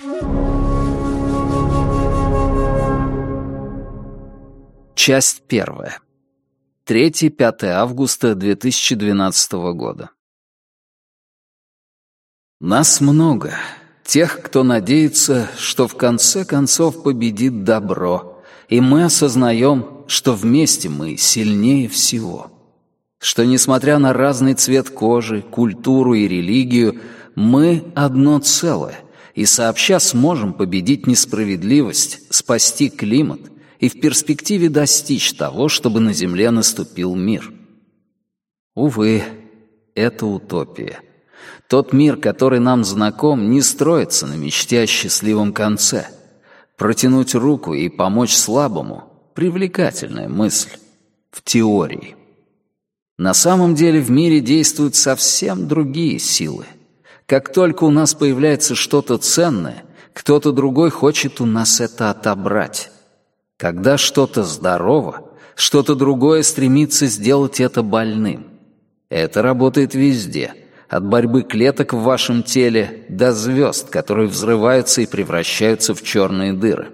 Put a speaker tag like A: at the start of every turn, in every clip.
A: Часть первая. 3-5 августа 2012 года. Нас много, тех, кто надеется, что в конце концов победит добро, и мы осознаем, что вместе мы сильнее всего. Что, несмотря на разный цвет кожи, культуру и религию, мы одно целое, и сообща сможем победить несправедливость, спасти климат и в перспективе достичь того, чтобы на Земле наступил мир. Увы, это утопия. Тот мир, который нам знаком, не строится на мечте о счастливом конце. Протянуть руку и помочь слабому — привлекательная мысль. В теории. На самом деле в мире действуют совсем другие силы. Как только у нас появляется что-то ценное, кто-то другой хочет у нас это отобрать. Когда что-то здорово, что-то другое стремится сделать это больным. Это работает везде, от борьбы клеток в вашем теле до звезд, которые взрываются и превращаются в черные дыры.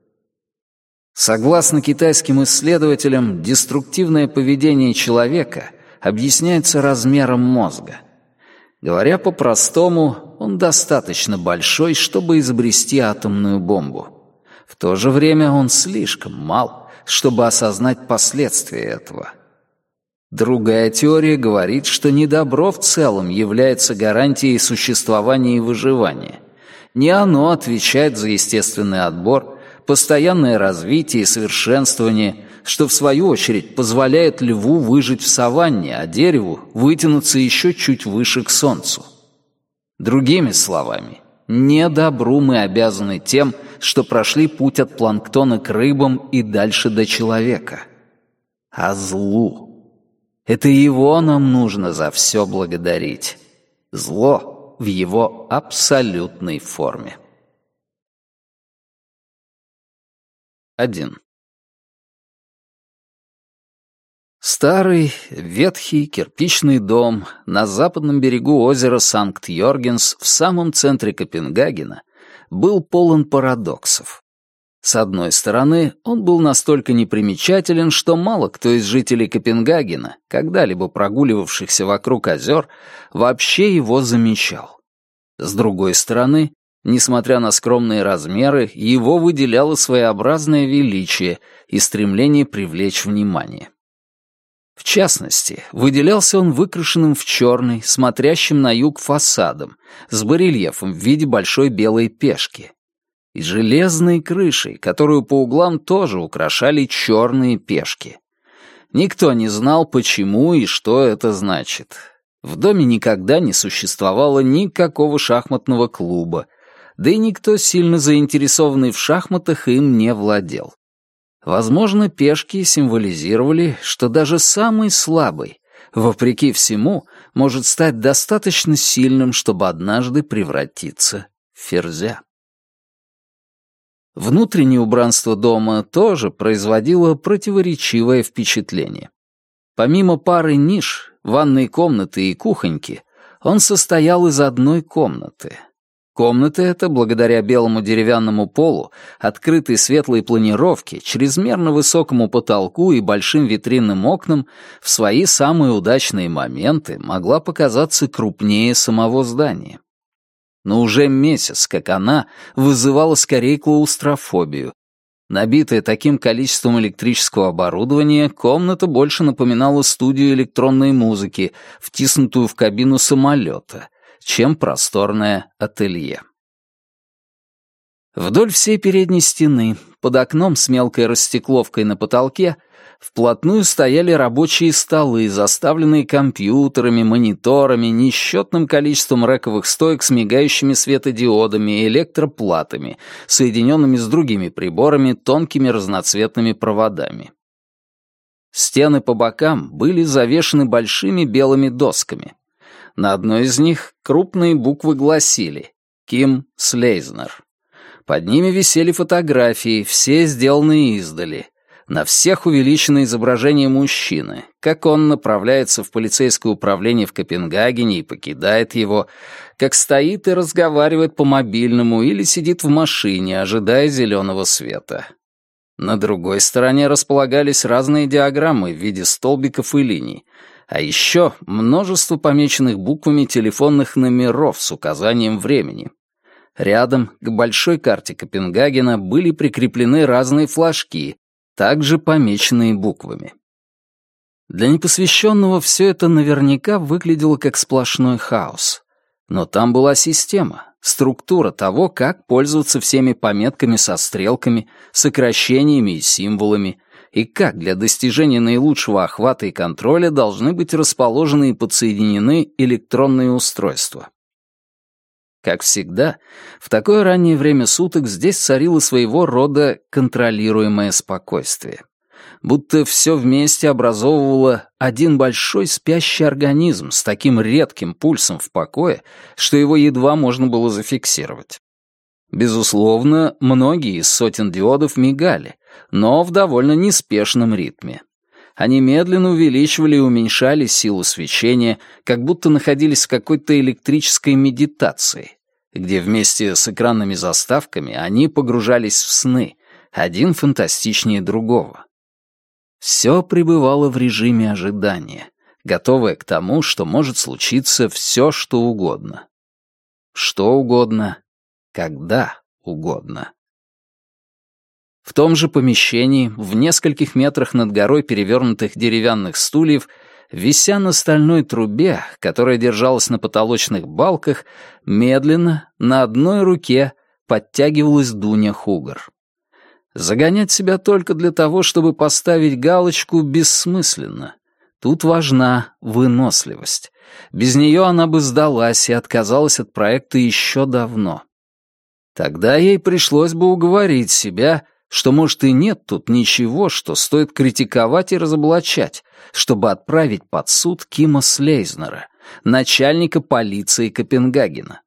A: Согласно китайским исследователям, деструктивное поведение человека объясняется размером мозга. Говоря по-простому, он достаточно большой, чтобы изобрести атомную бомбу. В то же время он слишком мал, чтобы осознать последствия этого. Другая теория говорит, что не добро в целом является гарантией существования и выживания. Не оно отвечает за естественный отбор, постоянное развитие и совершенствование, что в свою очередь позволяет льву выжить в саванне, а дереву вытянуться еще чуть выше к солнцу. Другими словами, не добру мы обязаны тем, что прошли путь от планктона к рыбам и дальше до человека, а злу. Это его нам нужно за все благодарить. Зло в его абсолютной форме. 1. Старый, ветхий кирпичный дом на западном берегу озера Санкт-Йоргенс в самом центре Копенгагена был полон парадоксов. С одной стороны, он был настолько непримечателен, что мало кто из жителей Копенгагена, когда-либо прогуливавшихся вокруг озер, вообще его замечал. С другой стороны, несмотря на скромные размеры, его выделяло своеобразное величие и стремление привлечь внимание. В частности, выделялся он выкрашенным в черный, смотрящим на юг фасадом, с барельефом в виде большой белой пешки. И железной крышей, которую по углам тоже украшали черные пешки. Никто не знал, почему и что это значит. В доме никогда не существовало никакого шахматного клуба, да и никто, сильно заинтересованный в шахматах, им не владел. Возможно, пешки символизировали, что даже самый слабый, вопреки всему, может стать достаточно сильным, чтобы однажды превратиться в ферзя. Внутреннее убранство дома тоже производило противоречивое впечатление. Помимо пары ниш, ванной комнаты и кухоньки, он состоял из одной комнаты. Комната эта, благодаря белому деревянному полу, открытой светлой планировке, чрезмерно высокому потолку и большим витринным окнам, в свои самые удачные моменты могла показаться крупнее самого здания. Но уже месяц, как она, вызывала скорее клаустрофобию. Набитая таким количеством электрического оборудования, комната больше напоминала студию электронной музыки, втиснутую в кабину самолета, чем просторное ателье. Вдоль всей передней стены, под окном с мелкой растекловкой на потолке, вплотную стояли рабочие столы, заставленные компьютерами, мониторами, несчетным количеством рэковых стоек с мигающими светодиодами и электроплатами, соединенными с другими приборами тонкими разноцветными проводами. Стены по бокам были завешаны большими белыми досками. На одной из них крупные буквы гласили «Ким Слейзнер». Под ними висели фотографии, все сделанные издали. На всех увеличено изображение мужчины, как он направляется в полицейское управление в Копенгагене и покидает его, как стоит и разговаривает по мобильному или сидит в машине, ожидая зеленого света. На другой стороне располагались разные диаграммы в виде столбиков и линий, а еще множество помеченных буквами телефонных номеров с указанием времени. Рядом, к большой карте Копенгагена, были прикреплены разные флажки, также помеченные буквами. Для непосвященного все это наверняка выглядело как сплошной хаос. Но там была система, структура того, как пользоваться всеми пометками со стрелками, сокращениями и символами, и как для достижения наилучшего охвата и контроля должны быть расположены и подсоединены электронные устройства. Как всегда, в такое раннее время суток здесь царило своего рода контролируемое спокойствие. Будто все вместе образовывало один большой спящий организм с таким редким пульсом в покое, что его едва можно было зафиксировать. Безусловно, многие из сотен диодов мигали, но в довольно неспешном ритме. Они медленно увеличивали и уменьшали силу свечения, как будто находились в какой-то электрической медитации, где вместе с экранными заставками они погружались в сны, один фантастичнее другого. Все пребывало в режиме ожидания, готовое к тому, что может случиться все, что угодно. Что угодно, когда угодно. В том же помещении, в нескольких метрах над горой перевернутых деревянных стульев, вися на стальной трубе, которая держалась на потолочных балках, медленно, на одной руке, подтягивалась Дуня Хугар. Загонять себя только для того, чтобы поставить галочку, бессмысленно. Тут важна выносливость. Без нее она бы сдалась и отказалась от проекта еще давно. Тогда ей пришлось бы уговорить себя, что, может, и нет тут ничего, что стоит критиковать и разоблачать, чтобы отправить под суд Кима Слейзнера, начальника полиции Копенгагена.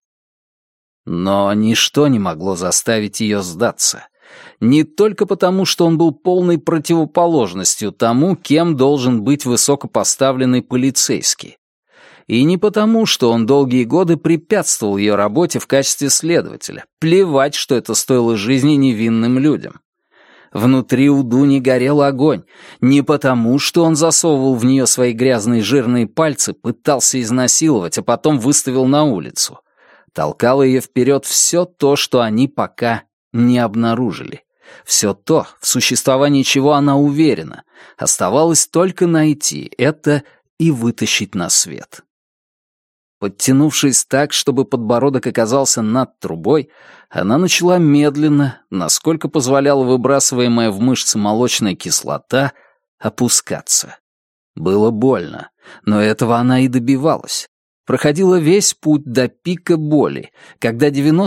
A: Но ничто не могло заставить ее сдаться. Не только потому, что он был полной противоположностью тому, кем должен быть высокопоставленный полицейский. И не потому, что он долгие годы препятствовал ее работе в качестве следователя. Плевать, что это стоило жизни невинным людям. Внутри у Дуни горел огонь. Не потому, что он засовывал в нее свои грязные жирные пальцы, пытался изнасиловать, а потом выставил на улицу. Толкало ее вперед все то, что они пока не обнаружили. Все то, в существовании чего она уверена. Оставалось только найти это и вытащить на свет. Подтянувшись так, чтобы подбородок оказался над трубой, она начала медленно, насколько позволяла выбрасываемая в мышцы молочная кислота, опускаться. Было больно, но этого она и добивалась. Проходила весь путь до пика боли, когда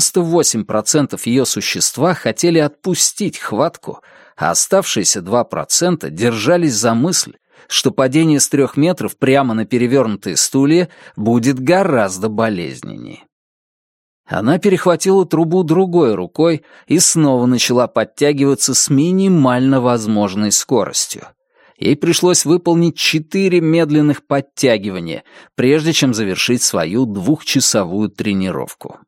A: 98% ее существа хотели отпустить хватку, а оставшиеся 2% держались за мысль, что падение с 3 метров прямо на перевернутые стулья будет гораздо болезненнее. Она перехватила трубу другой рукой и снова начала подтягиваться с минимально возможной скоростью. Ей пришлось выполнить 4 медленных подтягивания, прежде чем завершить свою 2-часовую тренировку.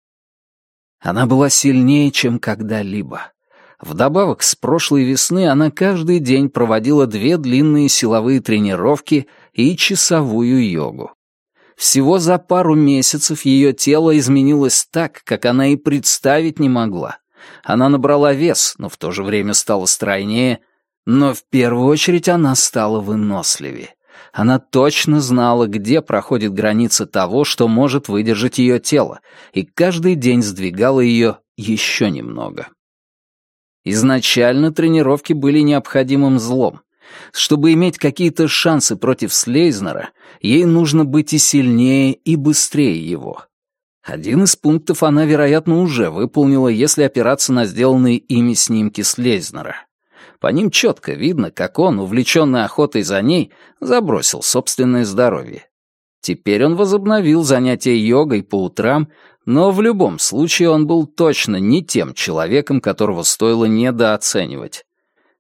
A: Она была сильнее, чем когда-либо. Вдобавок, с прошлой весны она каждый день проводила 2 длинные силовые тренировки и часовую йогу. Всего за пару месяцев ее тело изменилось так, как она и представить не могла. Она набрала вес, но в то же время стала стройнее, но в первую очередь она стала выносливее. Она точно знала, где проходит граница того, что может выдержать ее тело, и каждый день сдвигала ее еще немного. Изначально тренировки были необходимым злом. Чтобы иметь какие-то шансы против Слейзнера, ей нужно быть и сильнее, и быстрее его. Один из пунктов она, вероятно, уже выполнила, если опираться на сделанные ими снимки Слейзнера. По ним четко видно, как он, увлеченный охотой за ней, забросил собственное здоровье. Теперь он возобновил занятия йогой по утрам, но в любом случае он был точно не тем человеком, которого стоило недооценивать.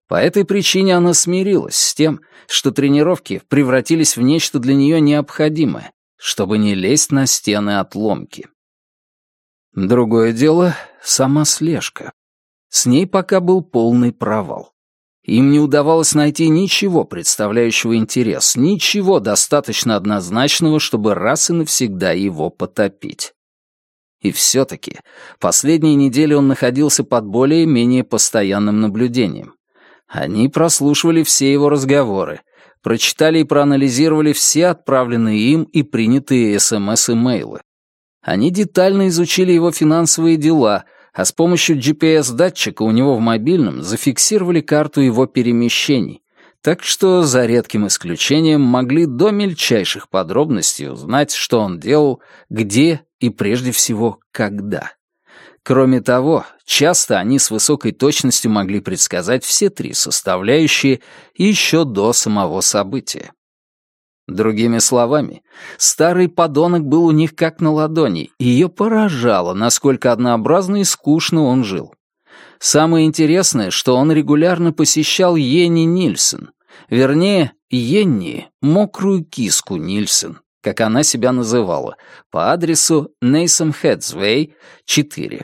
A: По этой причине она смирилась с тем, что тренировки превратились в нечто для нее необходимое, чтобы не лезть на стены отломки. Другое дело — сама слежка. С ней пока был полный провал. Им не удавалось найти ничего, представляющего интерес, ничего достаточно однозначного, чтобы раз и навсегда его потопить. И все-таки последние недели он находился под более-менее постоянным наблюдением. Они прослушивали все его разговоры, прочитали и проанализировали все отправленные им и принятые СМС и мейлы. Они детально изучили его финансовые дела, а с помощью GPS-датчика у него в мобильном зафиксировали карту его перемещений, так что, за редким исключением, могли до мельчайших подробностей узнать, что он делал, где и, прежде всего, когда. Кроме того, часто они с высокой точностью могли предсказать все три составляющие еще до самого события. Другими словами, старый подонок был у них как на ладони, и ее поражало, насколько однообразно и скучно он жил. Самое интересное, что он регулярно посещал Йенни Нильсен, вернее, Йенни, мокрую киску Нильсен, как она себя называла, по адресу Нейсом-Хедсвей, 4.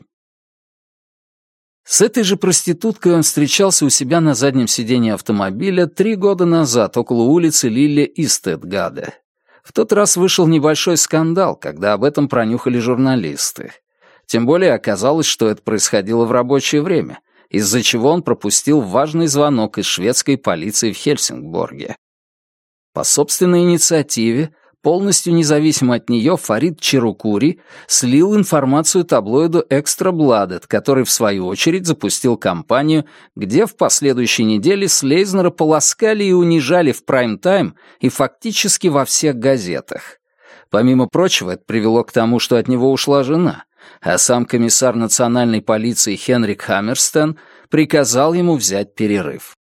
A: С этой же проституткой он встречался у себя на заднем сиденье автомобиля 3 года назад около улицы Лилля Истедгаде. В тот раз вышел небольшой скандал, когда об этом пронюхали журналисты. Тем более оказалось, что это происходило в рабочее время, из-за чего он пропустил важный звонок из шведской полиции в Хельсингборге. По собственной инициативе, полностью независимо от нее, Фарид Черукури слил информацию таблоиду «Экстра Бладет», который, в свою очередь, запустил кампанию, где в последующей неделе Слейзнера полоскали и унижали в прайм-тайм и фактически во всех газетах. Помимо прочего, это привело к тому, что от него ушла жена, а сам комиссар национальной полиции Хенрик Хаммерстен приказал ему взять перерыв.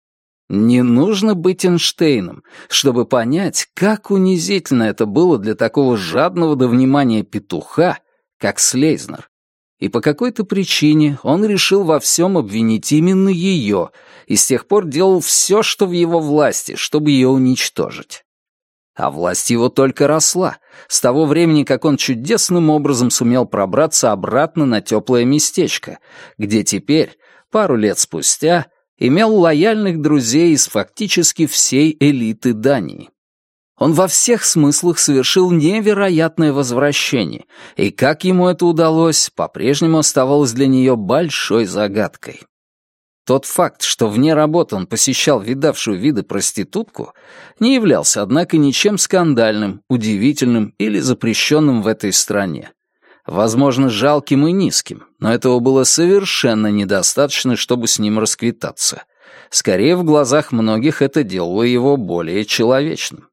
A: Не нужно быть Эйнштейном, чтобы понять, как унизительно это было для такого жадного до внимания петуха, как Слейзнер. И по какой-то причине он решил во всем обвинить именно ее, и с тех пор делал все, что в его власти, чтобы ее уничтожить. А власть его только росла, с того времени, как он чудесным образом сумел пробраться обратно на теплое местечко, где теперь, пару лет спустя, имел лояльных друзей из фактически всей элиты Дании. Он во всех смыслах совершил невероятное возвращение, и как ему это удалось, по-прежнему оставалось для нее большой загадкой. Тот факт, что вне работы он посещал видавшую виды проститутку, не являлся, однако, ничем скандальным, удивительным или запрещенным в этой стране. Возможно, жалким и низким, но этого было совершенно недостаточно, чтобы с ним расквитаться. Скорее, в глазах многих это делало его более человечным.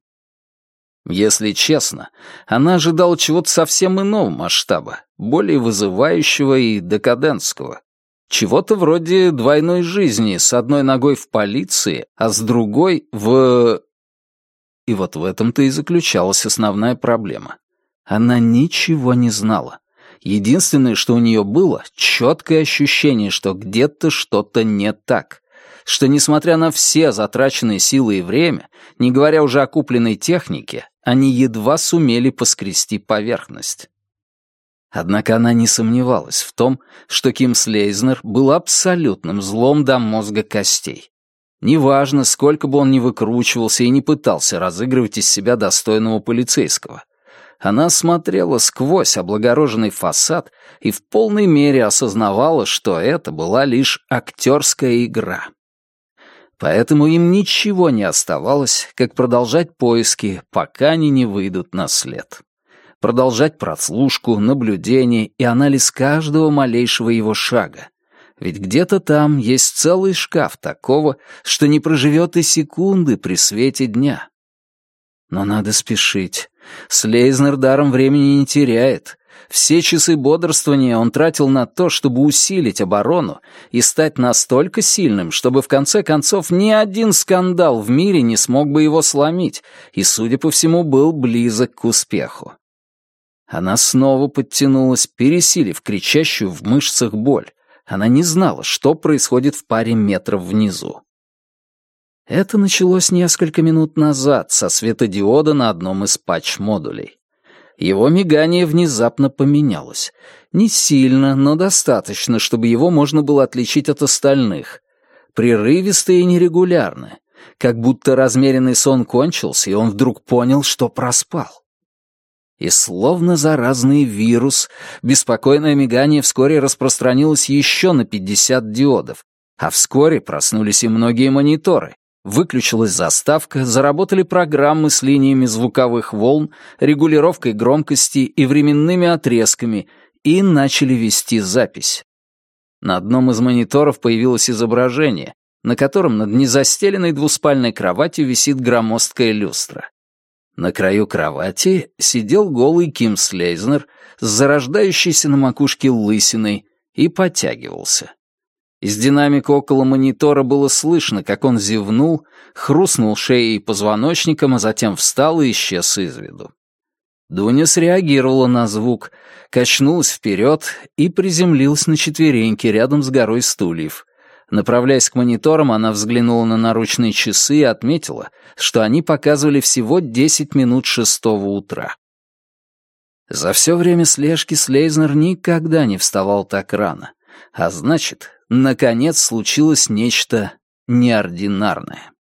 A: Если честно, она ожидала чего-то совсем иного масштаба, более вызывающего и декадентского. Чего-то вроде двойной жизни, с одной ногой в полиции, а с другой в... И вот в этом-то и заключалась основная проблема. Она ничего не знала. Единственное, что у нее было, четкое ощущение, что где-то что-то не так. Что, несмотря на все затраченные силы и время, не говоря уже о купленной технике, они едва сумели поскрести поверхность. Однако она не сомневалась в том, что Ким Слейзнер был абсолютным злом до мозга костей. Неважно, сколько бы он ни выкручивался и не пытался разыгрывать из себя достойного полицейского. Она смотрела сквозь облагороженный фасад и в полной мере осознавала, что это была лишь актерская игра. Поэтому им ничего не оставалось, как продолжать поиски, пока они не выйдут на след. Продолжать прослушку, наблюдение и анализ каждого малейшего его шага. Ведь где-то там есть целый шкаф такого, что не проживет и секунды при свете дня. Но надо спешить. Слейзнер даром времени не теряет. Все часы бодрствования он тратил на то, чтобы усилить оборону и стать настолько сильным, чтобы в конце концов ни один скандал в мире не смог бы его сломить, и, судя по всему, был близок к успеху. Она снова подтянулась, пересилив кричащую в мышцах боль. Она не знала, что происходит в паре метров внизу. Это началось несколько минут назад со светодиода на одном из патч-модулей. Его мигание внезапно поменялось. Не сильно, но достаточно, чтобы его можно было отличить от остальных. Прерывистое и нерегулярное. Как будто размеренный сон кончился, и он вдруг понял, что проспал. И словно заразный вирус, беспокойное мигание вскоре распространилось еще на 50 диодов, а вскоре проснулись и многие мониторы. Выключилась заставка, заработали программы с линиями звуковых волн, регулировкой громкости и временными отрезками, и начали вести запись. На одном из мониторов появилось изображение, на котором над незастеленной двуспальной кроватью висит громоздкая люстра. На краю кровати сидел голый Ким Слейзнер с зарождающейся на макушке лысиной и потягивался. Из динамика около монитора было слышно, как он зевнул, хрустнул шеей и позвоночником, а затем встал и исчез из виду. Дуня среагировала на звук, качнулась вперед и приземлилась на четвереньки рядом с горой стульев. Направляясь к мониторам, она взглянула на наручные часы и отметила, что они показывали всего 10 минут 6 утра. За все время слежки Слейзнер никогда не вставал так рано, а значит, наконец случилось нечто неординарное.